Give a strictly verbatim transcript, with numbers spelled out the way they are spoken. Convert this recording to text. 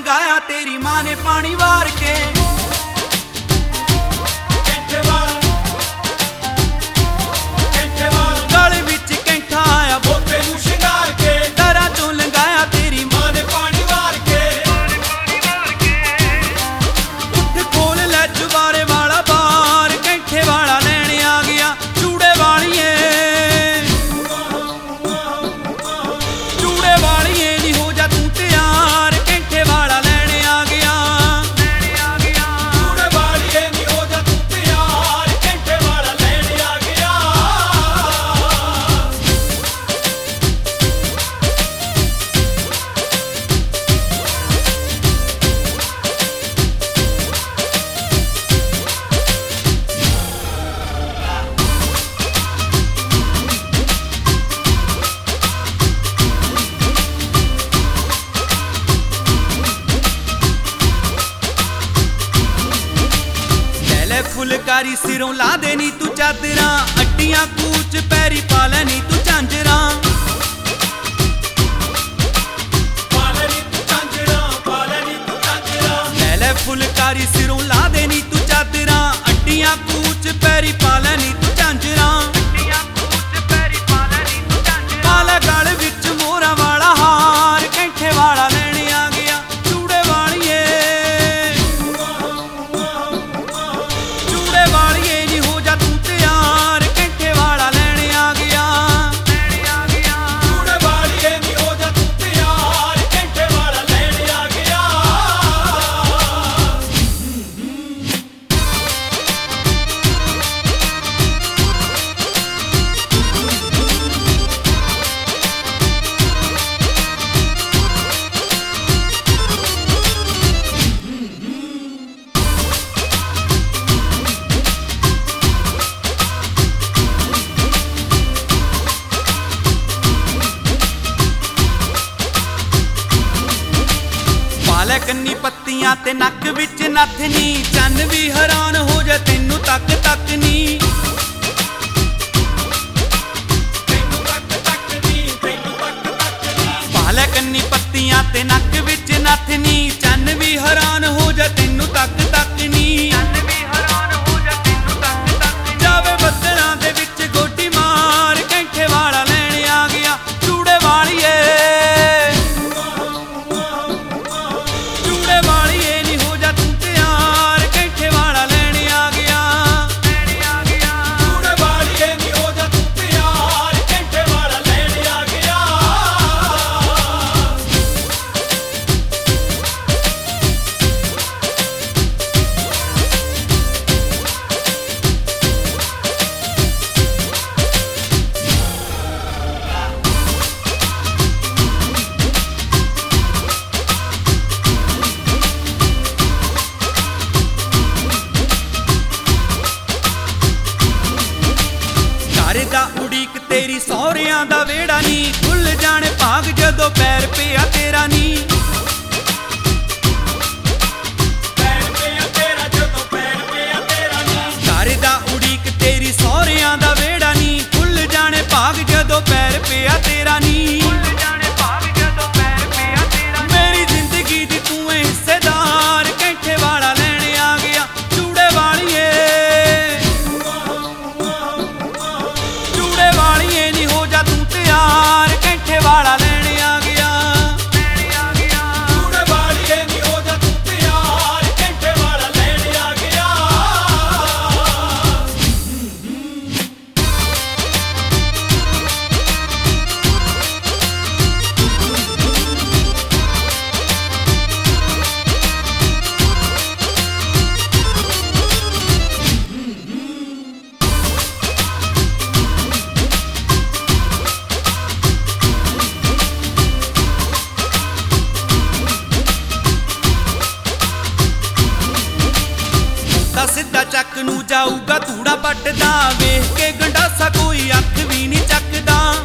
ਲੰਘਾਇਆ ਤੇਰੀ ਮਾਂ ਨੇ ਪਾਣੀ ਵਾਰ ਕੇ। ਗਲ ਵਿੱਚ ਕੈਂਠਾ ਆਇਆ ਬੋਤੇ ਨੂੰ ਸ਼ਿੰਗਾਰ ਕੇ, ਦਰਾਂ ਚੋਂ ਲੰਘਾਇਆ ਤੇਰੀ ਮਾਂ ਨੇ ਪਾਣੀ ਵਾਰ ਕੇ। ਉੱਠ ਖੋਲ ਲੈ ਜਵਾਰੇ ਵਾਲਾ ਬਾਰ, ਕੈਂਠੇ ਵਾਲਾ ਲੈਣ ਆ ਗਿਆ ਚੂੜੇ ਵਾਲੀਏ। ਚੂੜੇ ਵਾਲੀਏ ਨੀ ਹੋ ਜਾ ਤੂੰ ਤਿਆਰ, ਕੈਂਠੇ ਵਾਲਾ ਲੈਣ ਆ ਗਿਆ। ਚੂੜੇ ਵਾਲੀਏ ਨੀ ਹੋ ਜਾ ਤੂੰ ਤਿਆਰ, ਕੈਂਠੇ ਵਾਲਾ ਲੈਣ ਆ ਗਿਆ। ਲੈ ਫੁਲਕਾਰੀ ਸਿਰੋਂ ਲਾ ਦੇ ਨੀ ਤੂੰ ਚਾਦਰਾਂ, ਅੱਡੀਆਂ ਕੂਚ ਪੈਰੀ ਪਾ ਲੈ ਨੀ ਤੂੰ ਝਾਂਜਰਾਂ। ਪਾ ਲੈ ਨੀ ਤੂੰ ਝਾਂਜਰਾਂ, ਪਾ ਲੈ ਨੀ ਤੂੰ ਝਾਂਜਰਾਂ। ਲੈ ਲੈ ਫੁਲਕਾਰੀ ਸਿਰੋਂ ਲਾ ਦੇ ਨੀ ਤੂੰ ਚਾਦਰਾਂ, ਅੱਡੀਆਂ ਕੂਚ ਪੈਰੀ ਪਾ ਲੈ ਨੀ ਤੂੰ ਝਾਂਜਰਾਂ। ਪਾ ਲੈ ਗਲ ਵਿੱਚ ਮੋਹਰਾਂ ਵਾਲਾ ਹਾਰ, ਕੈਂਠੇ ਵਾਲਾ ਲੈਣ ਆ ਗਿਆ ਚੂੜੇ ਵਾਲੀਏ। ਚੂੜੇ ਵਾਲੀਏ ਨੀ ਹੋ ਜਾ ਤੂੰ ਤਿਆਰ, ਕੈਂਠੇ ਵਾਲਾ ਲੈਣ ਆ ਗਿਆ। ਚੂੜੇ ਵਾਲੀਏ ਨੀ ਹੋ ਜਾ ਤੂੰ ਤਿਆਰ, ਕੈਂਠੇ ਵਾਲਾ ਲੈਣ ਆ ਗਿਆ। ਪਾਲੇ ਕੰਨੀ ਪੱਤੀਆਂ ਤੇ ਨੱਕ ਵਿੱਚ ਨੱਥ ਨੀ, ਚੰਨ ਵੀ ਹੈਰਾਨ ਹੋ ਜਾ ਤੈਨੂੰ ਤੱਕ ਤੱਕ ਨੀ। ਤੈਨੂੰ ਤੱਕ ਤੱਕ ਨੀ, ਤੈਨੂੰ ਤੱਕ ਤੱਕ ਨੀ। ਪਾਲੇ ਕੰਨੀ ਪੱਤੀਆਂ ਤੇ ਨੱਕ ਵਿੱਚ ਨੱਥ ਨੀ, ਚੰਨ ਵੀ ਹੈਰਾਨ ਹੋ ਜਾ ਤੈਨੂੰ ਤੱਕ ਤੱਕ ਨੀ। ਜਾਵੇ ਬੱਦਲਾਂ ਦੇ ਵਿੱਚ ਗੋਡੀ ਮਾਰ, ਕੈਂਠੇ ਵਾਲਾ ਲੈਣ ਆ ਗਿਆ ਚੂੜੇ ਵਾਲੀਏ। ਚੂੜੇ ਵਾਲੀਏ ਨੀ ਹੋ ਜਾ ਤੂੰ ਤਿਆਰ, ਕੈਂਠੇ ਵਾਲਾ ਲੈਣ ਆ ਗਿਆ। ਚੂੜੇ ਵਾਲੀਏ ਨੀ ਹੋ ਜਾ ਤੂੰ ਤਿਆਰ, ਕੈਂਠੇ ਵਾਲਾ ਲੈਣ ਆ ਗਿਆ। ਘਰ ਦਾ ਉਡੀਕ ਤੇਰੀ ਸਹੁਰਿਆਂ ਦਾ ਵਿਹੜਾ ਨੀ, ਖੁੱਲ ਜਾਣੇ ਭਾਗ ਜਦੋਂ ਪੈਰ ਪਿਆ ਤੇਰਾ ਨੀ। ਪੈਰ ਪਿਆ ਤੇਰਾ, ਜਦੋਂ ਪੈਰ ਪਿਆ ਤੇਰਾ ਨੀ। ਘਰ ਦਾ ਉਡੀਕ ਤੇਰੀ ਸਹੁਰਿਆਂ ਦਾ ਵਿਹੜਾ ਨੀ, ਖੁੱਲ ਜਾਣੇ ਭਾਗ ਜਦੋਂ ਪੈਰ ਪਿਆ ਤੇਰਾ ਨੀ। ਮੇਰੀ ਜ਼ਿੰਦਗੀ ਦੀ ਤੂੰ ਏ ਹਿੱਸੇਦਾਰ, ਕੈਂਠੇ ਵਾਲਾ ਲੈਣ ਆ ਗਿਆ ਚੂੜੇ ਵਾਲੀਏ। ਚੂੜੇ ਵਾਲੀਏ ਨੀ ਹੋ ਜਾ ਤੂੰ ਤਿਆਰ, ਕੈਂਠੇ ਵਾਲਾ ਲੈਣ ਆ ਗਿਆ। ਚੂੜੇ ਵਾਲੀਏ ਨੀ ਹੋ ਜਾ ਤੂੰ ਤਿਆਰ, ਕੈਂਠੇ ਵਾਲਾ ਲੈਣ ਆ ਗਿਆ। ਤਾਂ ਸਿੱਧਾ ਚੱਕ ਨੂੰ ਜਾਊਗਾ ਧੂੜਾ ਪੱਟਦਾ, ਵੇਖ ਕੇ ਗੰਡਾਸਾ ਕੋਈ ਅੱਖ ਵੀ ਨਹੀਂ ਚੱਕਦਾ।